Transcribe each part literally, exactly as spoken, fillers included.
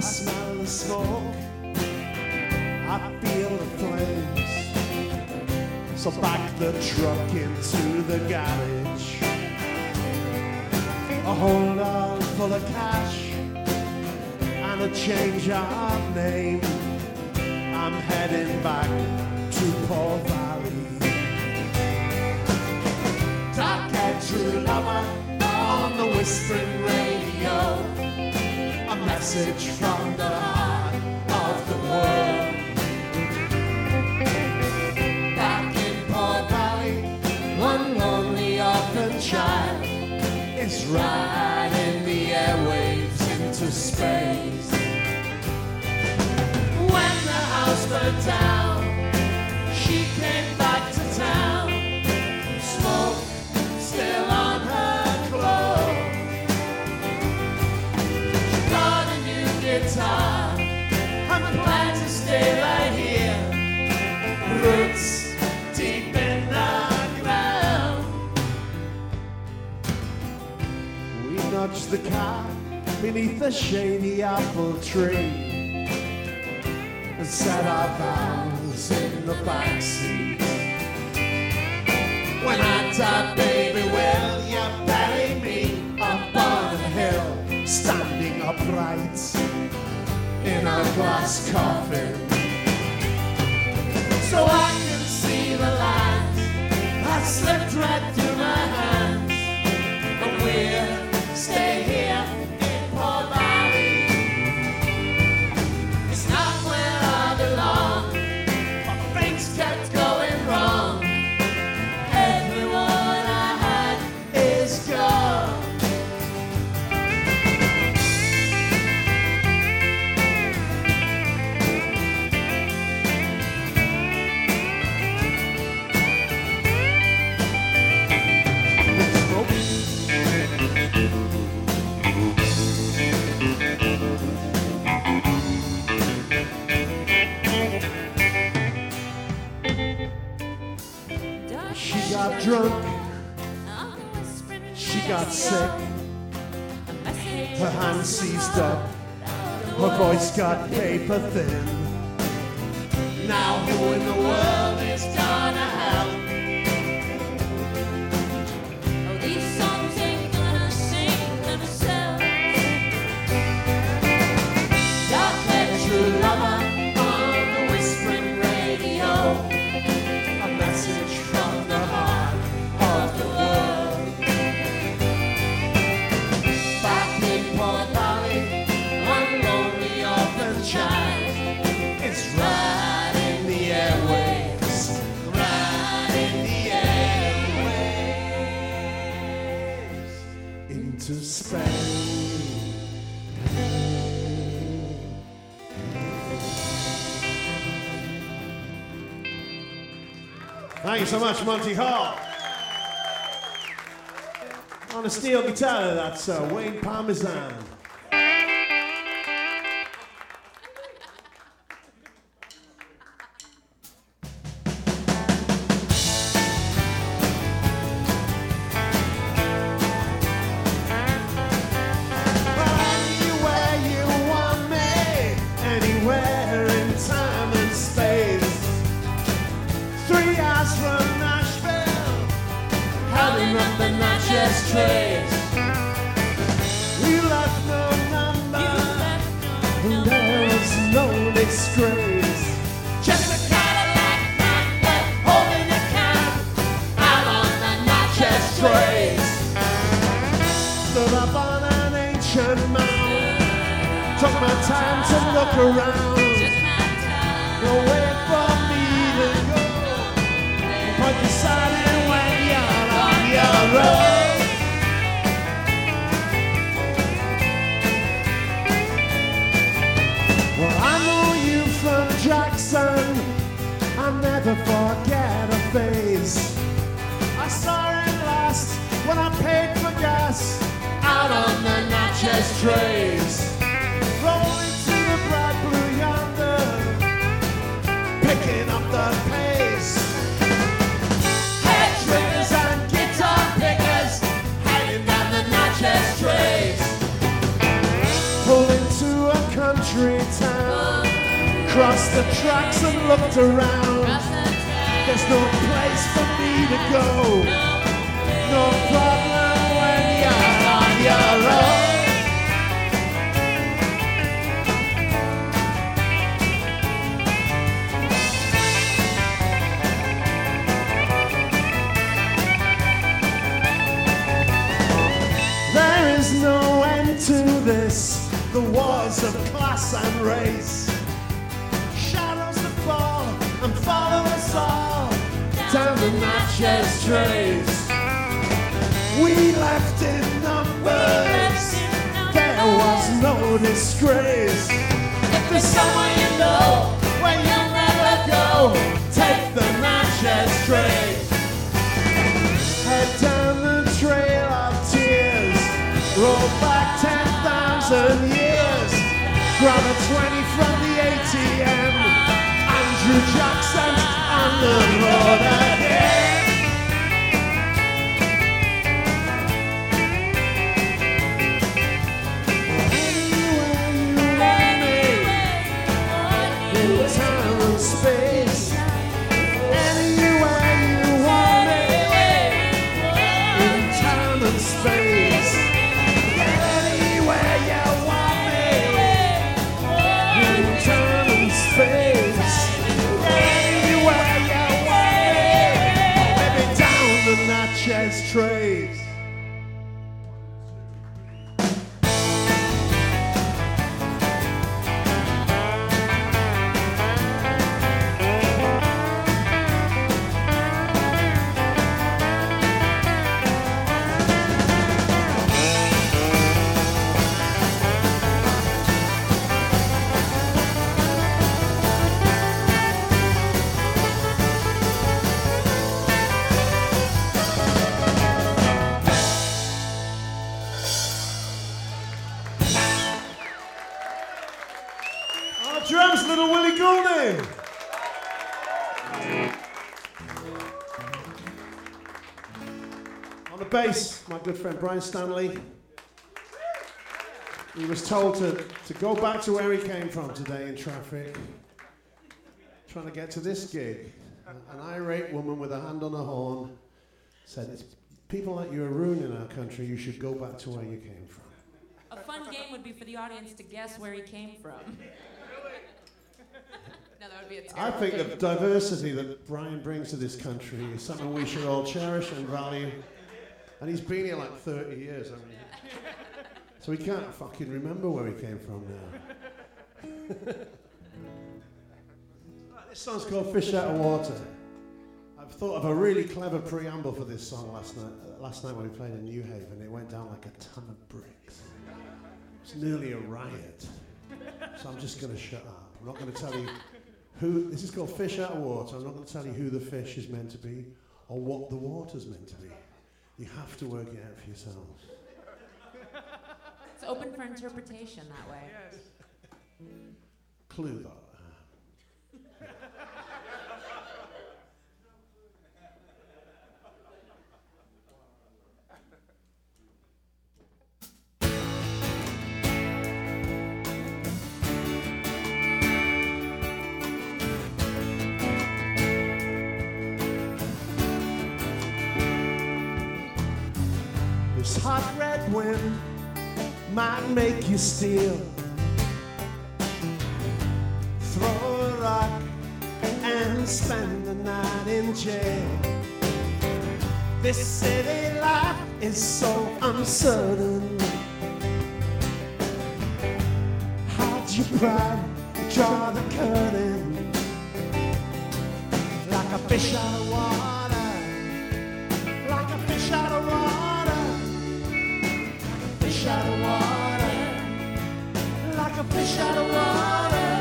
smell the smoke, I feel the flames. So back the truck into the garage. A hold on full of cash and a change of name. I'm heading back to Paul Valley. Dark-haired true lover on the whispering radio. A message from the heart of the world. Back in Paul Valley, one lonely orphan child is riding the airwaves into space. When the house burned down, she came back to town. Smoke still on her clothes. She got a new guitar and planned to stay right here. Roots deep in the ground. We nudged the car beneath the shady apple tree and set our vows in the backseat. When I die, baby, will you bury me up on a hill, standing upright in a glass coffin, so I can see the lines that slipped right through my hands. But we'll stay here in Paul Valley. It's not where I belong, but things kept going wrong. Everyone I had is gone. She got drunk, she got sick, her hands seized up, her voice got paper thin. Now who in the world is gonna help? Oh, these songs ain't gonna sing themselves. Dark-haired true lover on the whispering radio. A message from the heart of the world. Back in Port Valley, one lonely orphan child is riding the airwaves, riding the airwaves into space. Thank you so much, Monty Hall. On a steel guitar, that's uh, Wayne Parmesan. Anywhere you want me, anywhere in time and space. Three hours from Nashville, heading up the Natchez Trace. We left no number, and there was no disgrace. Just a Cadillac magnet holding a cab out on the Natchez Trace. Stood up on an ancient mound, took my time to look around. No way for me to go, but decided when you're on your road. Well, I know you from Jackson, I'll never forget a face. I saw it last when I paid for gas out on the Natchez Trace. Rolling to the bright blue yonder, picking up the pace. Head triggers and guitar pickers, heading down the Natchez Trace. Pull into a country crossed the tracks and looked around. There's no place for me to go. No problem when you're on your own. There is no end to this, the wars of class and race. Shadows that fall and follow us all down the Natchez Trace. We left in numbers, there was no disgrace. If there's someone you know where you'll never go, take the Natchez Trace. Head down the trail of tears, roll back ten thousand years, grab a twenty from the A T M, Andrew Jackson on the road again. Anywhere you want me, in time and space. Anywhere you want me, in time and space. Anywhere you want me, in time and space. Anywhere you want me, maybe down the Natchez Trace. Drums, little Willie Goulding. On the bass, my good friend Brian Stanley. He was told to, to go back to where he came from today in traffic, trying to get to this gig. An irate woman with a hand on a horn said, "It's people like you are ruining our country, you should go back to where you came from." A fun game would be for the audience to guess where he came from. No, that would be a terrible I think thing. the diversity that Brian brings to this country is something we should all cherish and value. And he's been here like thirty years, I mean. So he can't fucking remember where he came from now. This song's called Fish Out of Water. I've thought of a really clever preamble for this song last night. Uh, last night when we played in New Haven, it went down like a ton of bricks. It was nearly a riot. So I'm just going to shut up. I'm not going to tell you who, this is called Fish Out of Water. I'm not going to tell you who the fish is meant to be or what the water's meant to be. You have to work it out for yourselves. It's open for interpretation that way. Clue that. This hot red wind might make you steal. Throw a rock and spend the night in jail. This city life is so uncertain. Hide your pride, draw the curtain. Like a fish out of water, like a fish out of water. Fish out of water, like a fish out of water.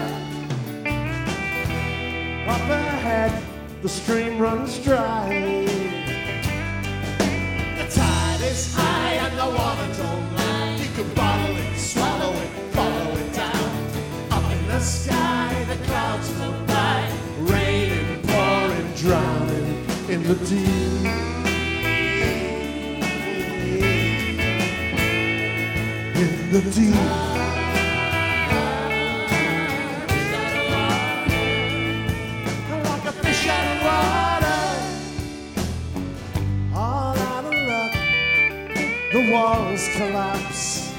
Up ahead, the stream runs dry. The tide is high and the water don't lie. You can bottle it, swallow it, follow it down. Up in the sky, the clouds float by, raining, pouring, drowning in the deep. In the deep. the walls collapse.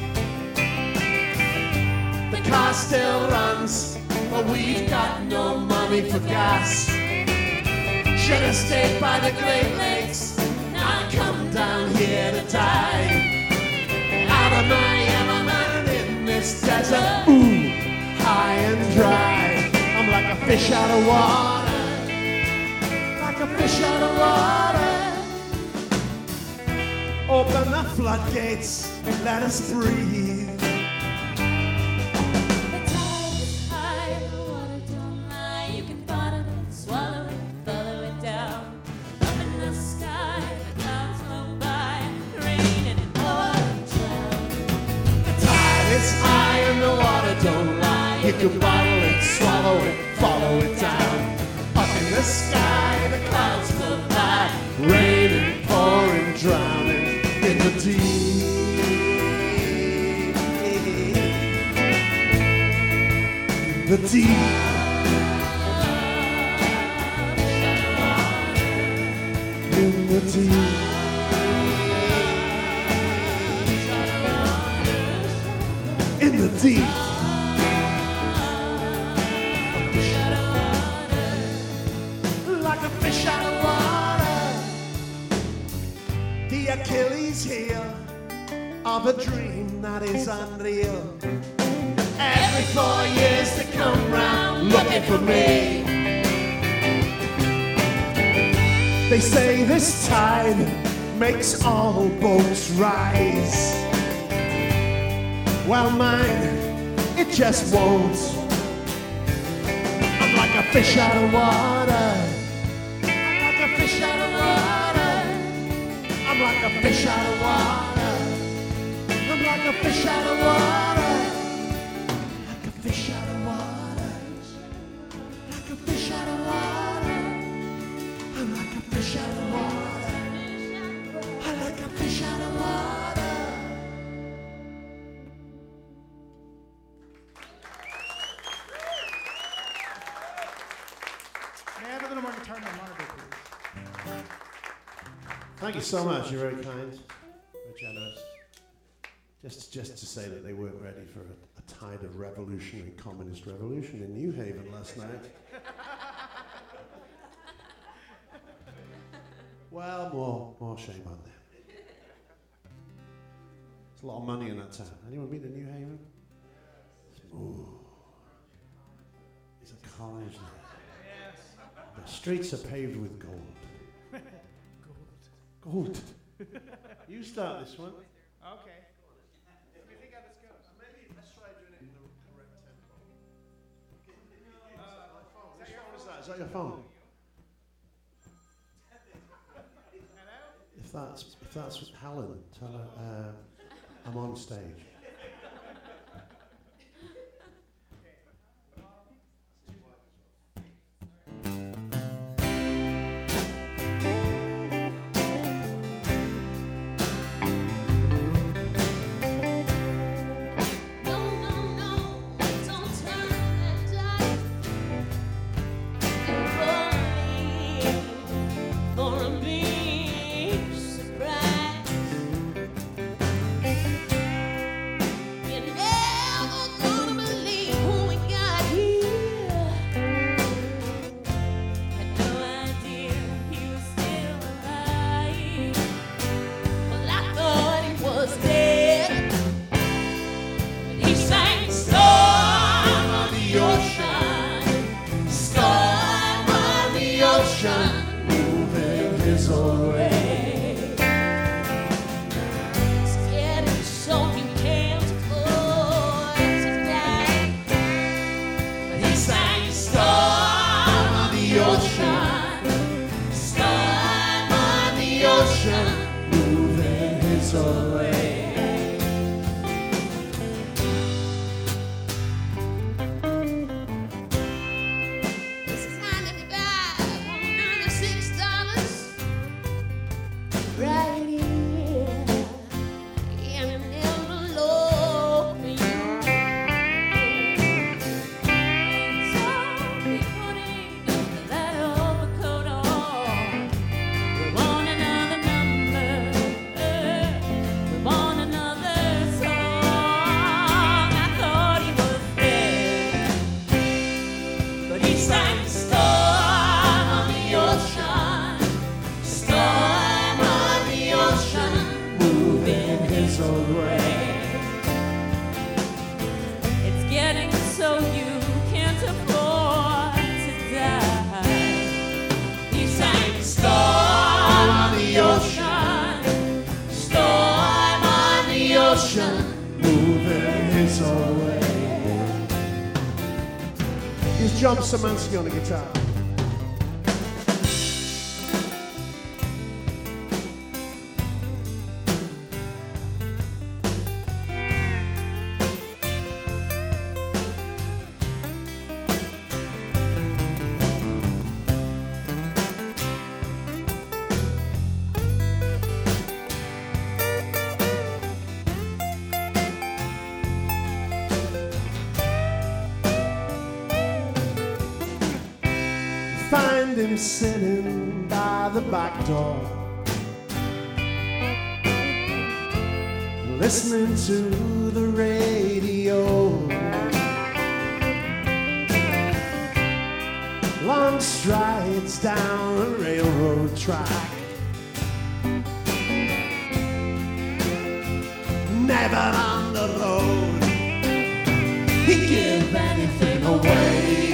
The car still runs, but we've got no money for gas. Should have stayed by the Great Lakes, not come down here to die. Out of my element in this desert, ooh, high and dry. I'm like a fish out of water, like a fish out of water. Open the floodgates, let us breathe. The tide is high, the water don't lie. You can bottle it, swallow it, follow it down. Up in the sky, the clouds flow by, raining and pouring down. The tide is high and the water don't lie. You can bottle it, swallow it, follow it down. Up in the sky, the clouds flow by, raining, pouring, drowning in the deep. The deep. In the deep. In the deep. Like a fish out of water. The Achilles heel of a dream that is unreal. Every four years to come round looking for me. They say this tide makes all boats rise. Well, mine, it just won't. I'm like a fish out of water. I'm like a fish out of water. I'm like a fish out of water. I'm like a fish out of water. Like a fish out of water. Like a fish out of water. I'm like a fish out of water. I'm like a fish out of water. May I have a little more guitar in my monitor, please? Thank you so much. You're very kind, very generous. Just, just to say that they weren't ready for a, a tide of revolutionary communist revolution in New Haven last night. Well, more, more shame on them. There's a lot of money in that town. Anyone been to New Haven? Ooh, it's a college there. The streets are paved with gold. Gold. You start this one. Okay. Let me think how this goes. Maybe let's try doing it in the correct tempo. Uh, Is that your phone? Is that, is that your phone? Hello? If that's if that's Helen, tell her uh, I'm on stage. No, no, no, don't turn that dial. For a big surprise. You're never gonna believe who we got here. Had no idea he was still alive. Well, I thought he was dead. He sang Storm on the Ocean, Storm on the Ocean, Moving his own way. scared and so he came to voice of night. He sang Storm on the ocean, Storm on the ocean, moving his own way. This is ninety-five, ninety-six dollars. old way. It's getting so you can't afford to die. He sang storm on the ocean, storm on the ocean, Moving his own way. Here's John Szymanski on the guitar. Find him sitting by the back door, listening to the radio. Long strides down a railroad track, never on the road. He'd give anything away.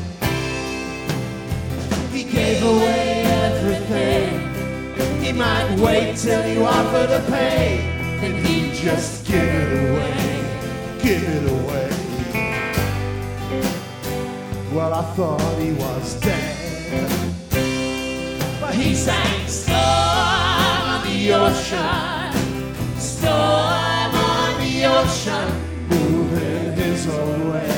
He gave away everything. He might wait till you offer to pay, then he'd just give it away, give it away. Well, I thought he was dead, but he sang storm on the ocean, storm on the ocean, moving his own way.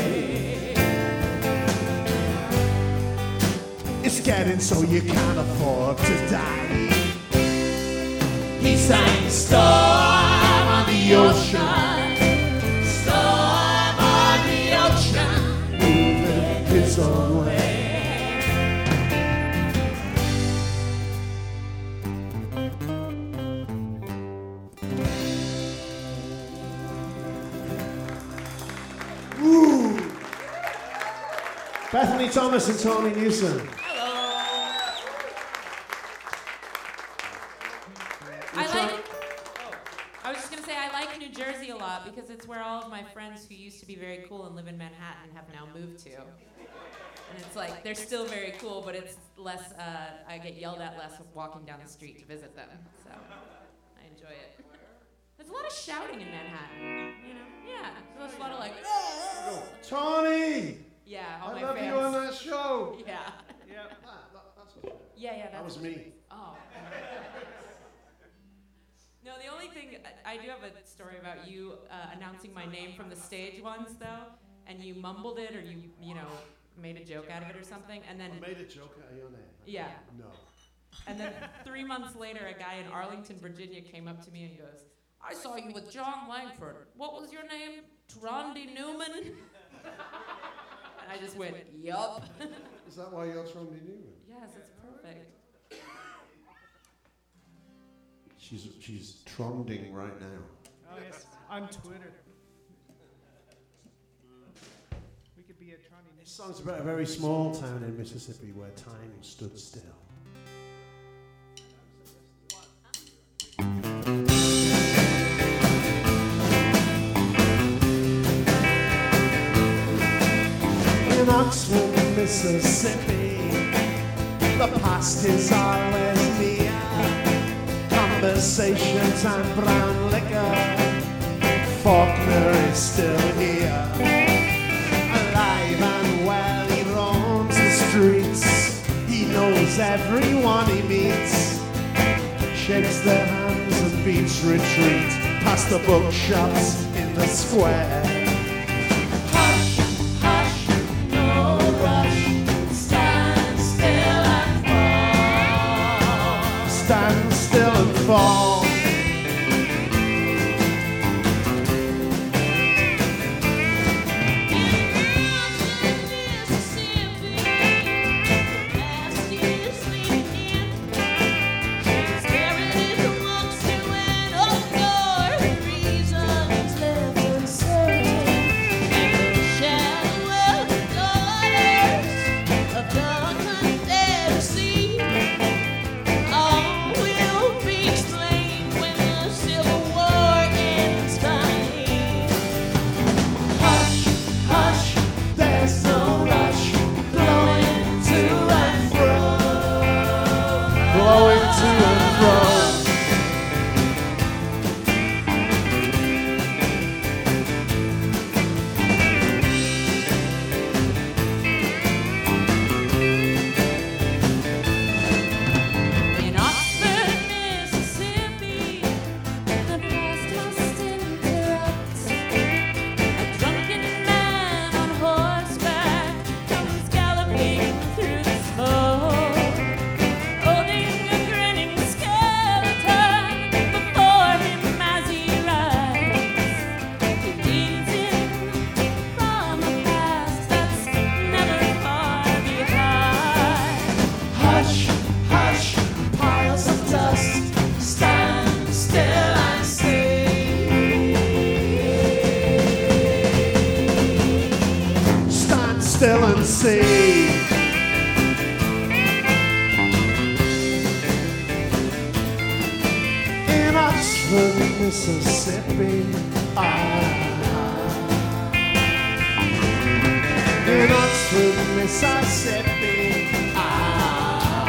It's getting so you can't afford to die. He sang storm on the ocean, storm on the ocean, moving his own way. Ooh. Bethany Thomas and Tony Newsom. I like. I was just gonna say I like New Jersey a lot because it's where all of my friends who used to be very cool and live in Manhattan have now moved to. And it's like they're still very cool, but it's less. Uh, I get yelled at less walking down the street to visit them, so I enjoy it. There's a lot of shouting in Manhattan, you know. Yeah, there's a lot of like. Tony! Yeah, all I my love fans. you on that show. Yeah. Yeah. Yeah, yeah. That's That was me. Oh. No, the only thing, I I do have a story about you uh, announcing my name from the stage once, though, and you mumbled it or you, you know, made a joke out of it or something, and then, I made a joke out of your name. yeah, No. and then three months later, a guy in Arlington, Virginia came up to me and goes, I saw you with John Langford. What was your name? Trondy Newman? And I just went, yup. Is that why you're Trondy Newman? Yes, it's perfect. She's she's tronding right now. Oh, yes. On Twitter. We could be at Trondy. This song's about a very small town in Mississippi where time stood still. In Oxford, Mississippi, the past is always near. Conversations and brown liquor, Faulkner is still here. Alive and well, he roams the streets. He knows everyone he meets. Shakes their hands and beats retreat past the bookshops in the square. Hush, hush, no rush. Stand still and fall. Stand still and fall. All will be explained. blowing to and fro. In Oxford, Mississippi, the past must interrupt. A drunken man on horseback comes galloping through the smoke, holding a grinning skeleton before him as he rides. He leads him from a past that's never far behind. Hush, hush, piles of dust, stand still and see. Stand still and see. In Oxford, Mississippi, ah. In Oxford, Mississippi, ah.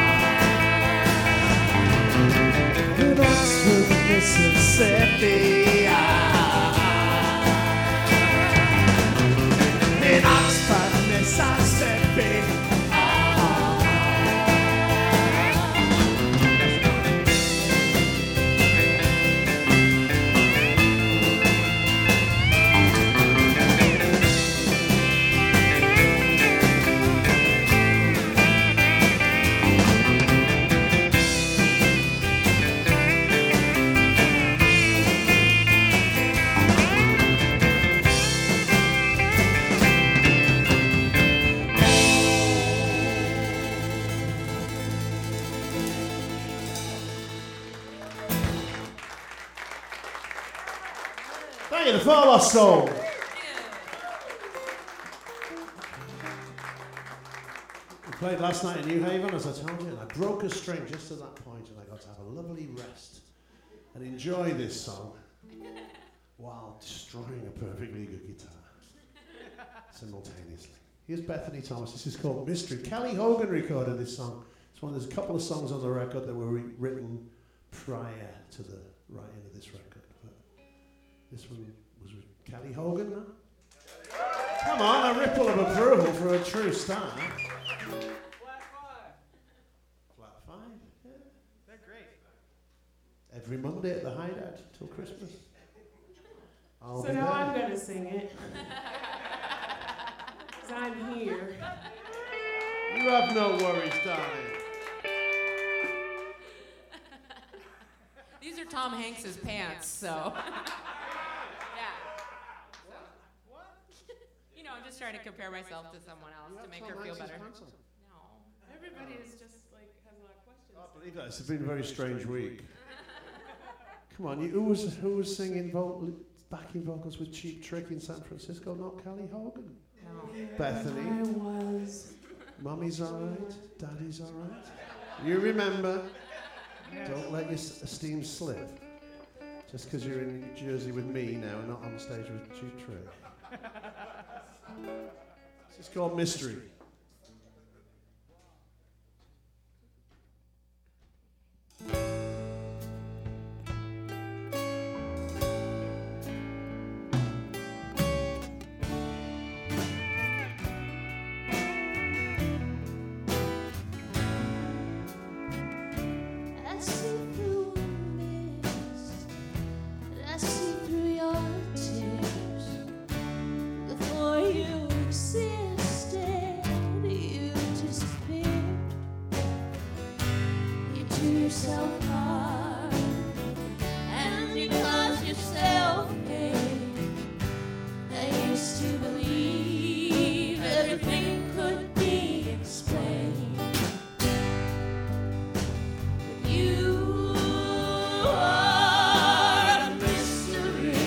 In Oxford, Mississippi, ah. In Oxford, Mississippi, ah. Thank you, the Far Lost Soul. We played last night in New Haven, as I told you, and I broke a string just at that point, and I got to have a lovely rest and enjoy this song while destroying a perfectly good guitar simultaneously. Here's Bethany Thomas. This is called Mystery. Kelly Hogan recorded this song. It's one. There's a couple of songs on the record that were re- written prior to the writing of this record. But this one was with Kelly Hogan, no? Come on, a ripple of approval for a true star. Flat five. Flat five, yeah. They're great. Every Monday at the Hideout till Christmas. I'll So be now there. I'm going to sing it. Because I'm here. You have no worries, darling. These are Tom Hanks's pants, so. Yeah. So. What? You know, I'm just trying to compare myself to someone else to make her feel better. No. Everybody is just like, has a lot of questions. I believe that. It's been a very strange week. Come on, you, who was who was singing vocal, backing vocals with Cheap Trick in San Francisco? Not Kelly Hogan. No. Bethany. I was. Mummy's all right. Daddy's all right. You remember? Yes. Don't let your s- esteem slip. Just because you're in New Jersey with me now and not on stage with Cheap Trick. This is called Mystery. I see through mist, I see through your tears. Before you existed, you disappeared. You do yourself harm, and you cause yourself pain. I used to believe everything could be explained. You are a mystery.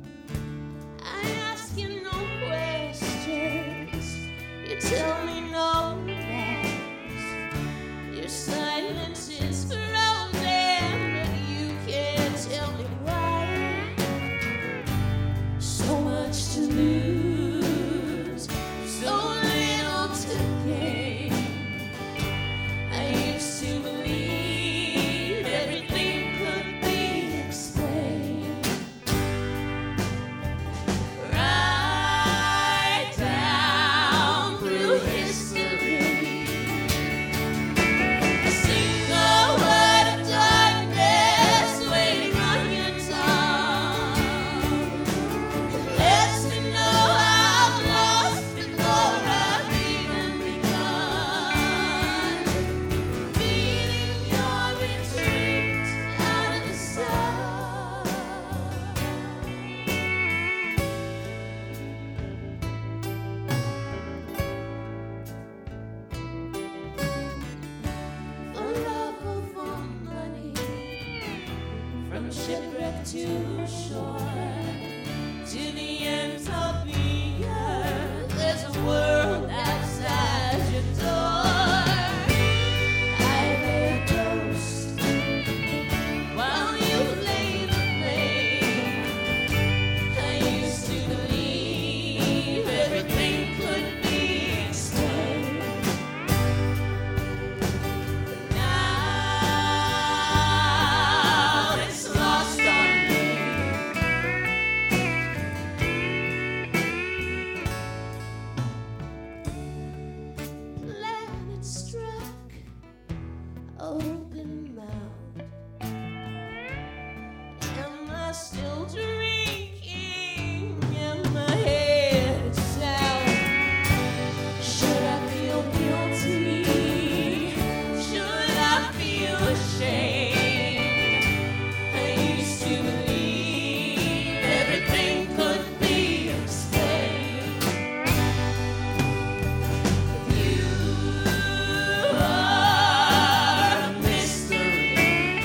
I ask you no questions. You tell me no too short to the ends of the earth. There's a world outside your door. I lay a ghost while you play the flame. I used to believe everything could be explained. But now it's lost on me. Planet struck open mouth. Am I still drinking? Am I head south? Should I feel guilty? Should I feel ashamed? I used to believe everything could be explained. You are a mystery.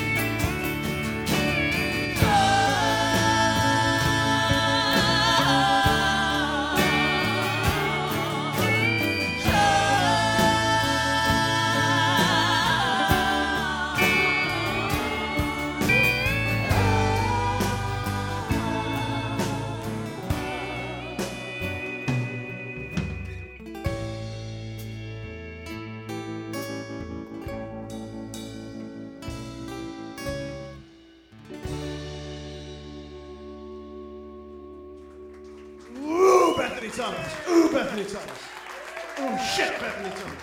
Ooh, Bethany Thomas. Ooh, Bethany Thomas. Oh, shit, Bethany Thomas.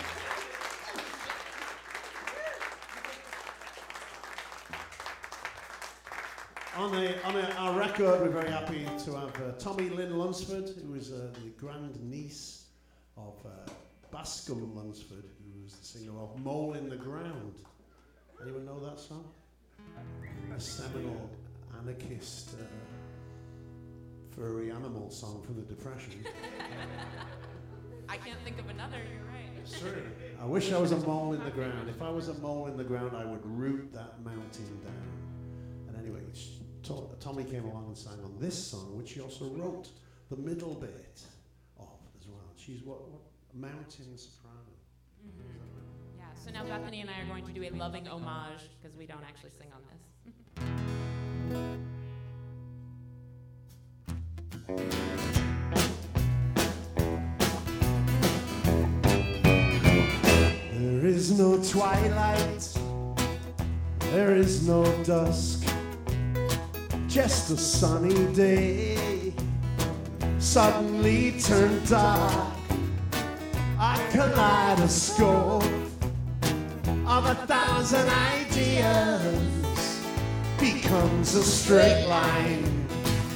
On, a, on a, our record, we're very happy to have uh, Tommy Lynn Lunsford, who is uh, the grand niece of uh, Bascom Lunsford, who was the singer of Mole in the Ground. Anyone know that song? A seminal anarchist uh, furry animal song from the Depression. I can't think of another, you're right. It's true. I wish I was a mole in the ground. If I was a mole in the ground, I would root that mountain down. And anyway, sh- To- Tommy came along and sang on this song, which she also wrote the middle bit of as well. She's what, what a mountain soprano. Yeah, so now Bethany and I are going to do a loving homage because we don't actually sing on this. There is no twilight, there is no dusk, just a sunny day suddenly turned dark. A kaleidoscope of a thousand ideas becomes a straight line.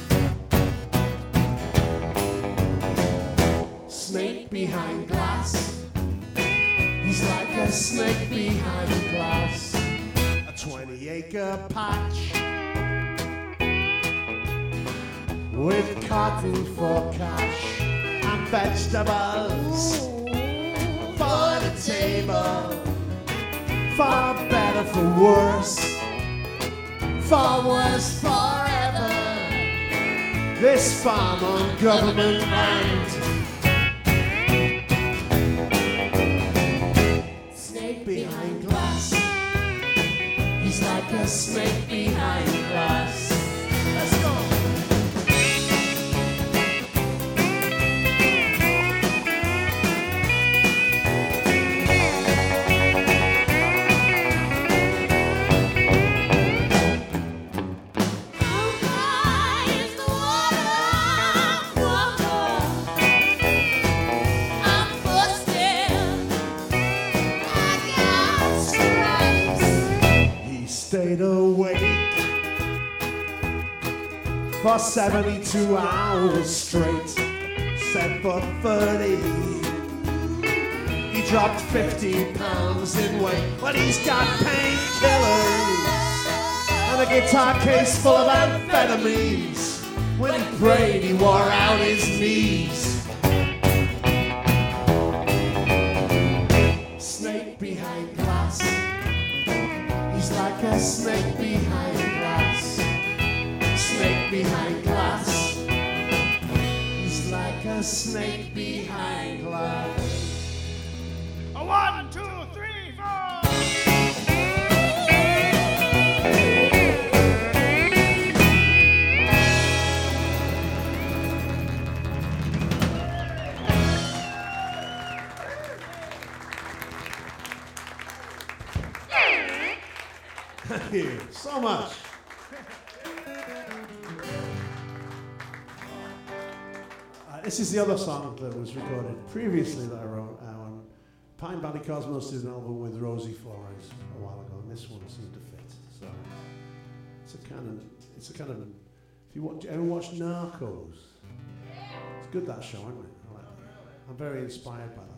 Snake behind glass, he's like a snake behind glass. A twenty acre patch with cotton for cash and vegetables for the table. For better, for worse, for worse forever. This farm on government land. Snake behind glass, he's like a snake behind glass. Let's go. Stayed awake for seventy-two hours straight. Said for thirty, he dropped fifty pounds in weight. But he's got painkillers and a guitar case full of amphetamines. When he prayed, he wore out his knees. Snake behind glass, he's like a snake behind glass. a snake behind glass. A one, two, three, four. Thank you so much. Uh, this is the other song that was recorded previously that I wrote. Um, Pine Valley Cosmos did an album with Rosie Flores a while ago, and this one seemed to fit. So it's a kind of, it's a kind of, if you watch, ever watch Narcos? It's good, that show, isn't it? I like that. I'm very inspired by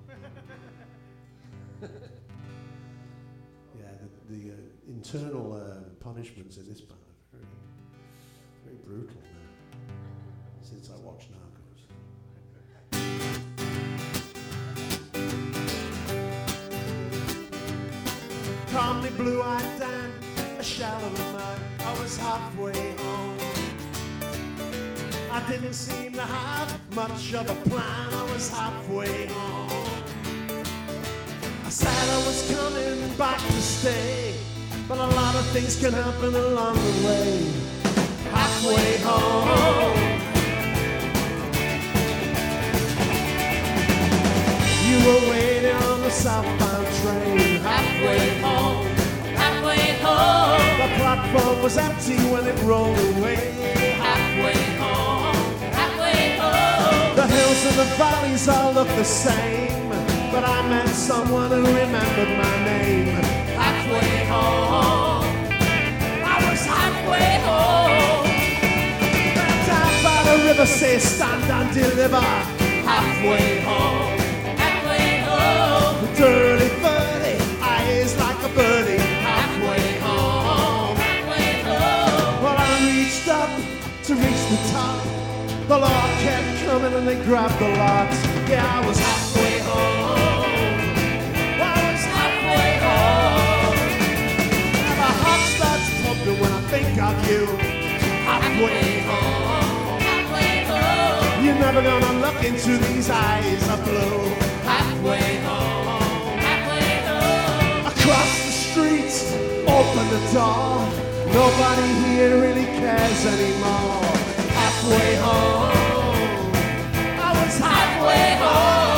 that show. Yeah, the, the uh, internal uh, punishments in this band are very, very brutal now, since I watched Narcos. Call me blue-eyed Dan, a shallow man, I was halfway home. I didn't seem to have much of a plan, I was halfway home. I said I was coming back to stay, but a lot of things can happen along the way. Halfway home, you were waiting on the southbound train. Halfway home, halfway home, The platform was empty when it rolled away. halfway home, halfway home. The hills and the valleys all look the same, but I met someone who remembered my name. Halfway home, I was halfway home. Down by the river, say stand and deliver. Halfway home, halfway home, The dirty birdie, eyes like a birdie. halfway home, halfway home. Well, I reached up to reach the top. The Lord kept coming and they grabbed the lot. Yeah, I was halfway home. I was Halfway home, My heart starts pumping when I think of you. Halfway home. halfway home, You're never gonna look into these eyes of blue. halfway home, halfway home. Across the street, open the door. Nobody here really cares anymore. Halfway home, I was halfway home.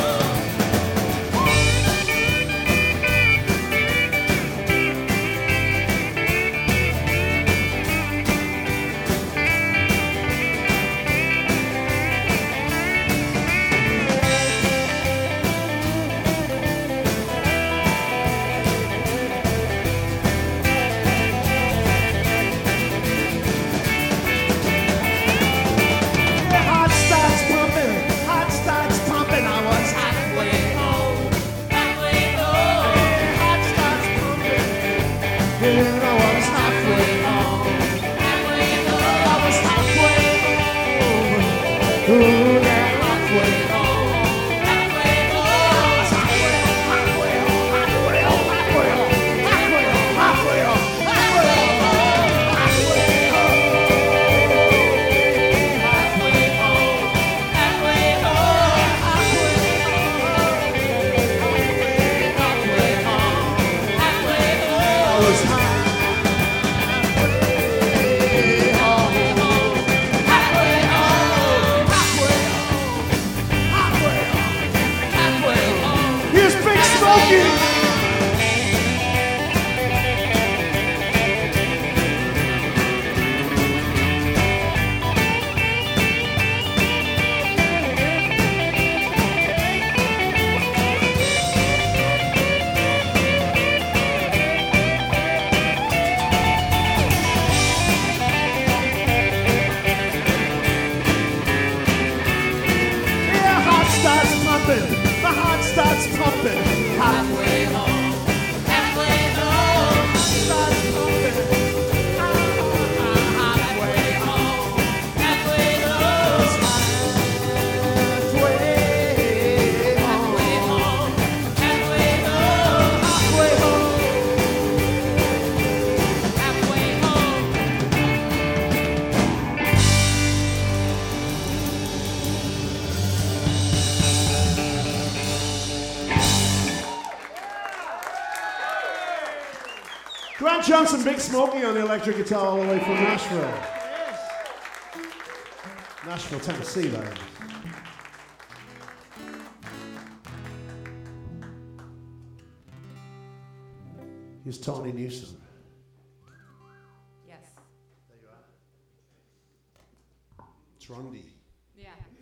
Your heart starts pumping, heart starts pumping. I was Halfway home, halfway home, Your heart starts pumping, and I was halfway home. halfway I home, was halfway home. Ooh, yeah, halfway home. halfway home, Halfway home, halfway home, halfway home, halfway home, halfway home, halfway home, halfway home, halfway home. halfway home, halfway home, halfway home, halfway I home. was halfway home. Halfway home, Halfway home, halfway home. halfway home. Here's Big Smokey. Yeah, heart starts pumping. My heart starts pumping. Halfway Halfway home, halfway home, starts pumping. halfway home, halfway home, Halfway halfway home. home, halfway home, Halfway home. halfway home. Grant Johnson, Big Smokey on the electric guitar all the way from Nashville. Nashville, Tennessee, that is. Here's Tony Newsom. Yes. There you are. Trondy. Yeah.